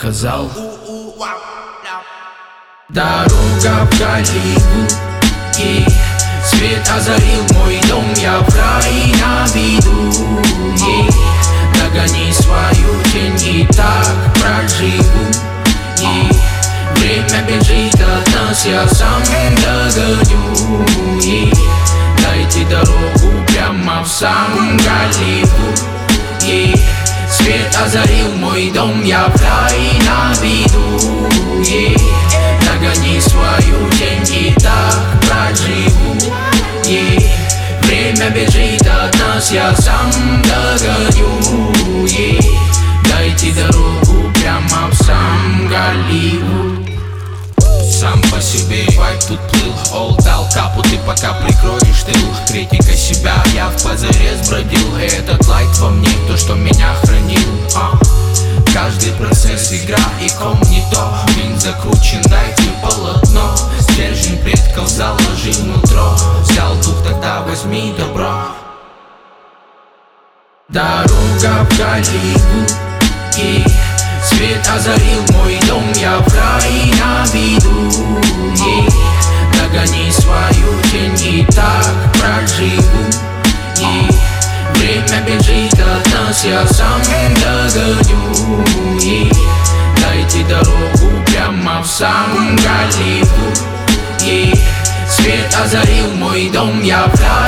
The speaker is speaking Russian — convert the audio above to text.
показал. Дорога в Голливуд, и свет озарил мой дом, я в рай на виду, догони свою тень и так проживу, время бежит от нас, я сам догоню, дайте дорогу прямо в сам Голливуд, свет озарил мой дом, я в рай на виду, догони свою тень и так проживу, время бежит от нас, я сам догоню, дайте дорогу прямо в сам Голливуд. Сам по себе вайб тут плыл, дал капу, ты пока прикроешь тыл. Критика себя, я в позарез бродил, и этот лайт во мне, то, что меня хранил. Каждый процесс игра, и ком не то. Винт закручен, дайте полотно. Стержень предков заложил нутро. Взял дух, тогда возьми добро. Дорога в Голливуд, и свет озарил мой дом, я в рай на виду, догони свою тень и так проживу, время бежит от нас, я сам догоню, дайте дорогу прямо в сам Голливуд, свет озарил мой дом, я в рай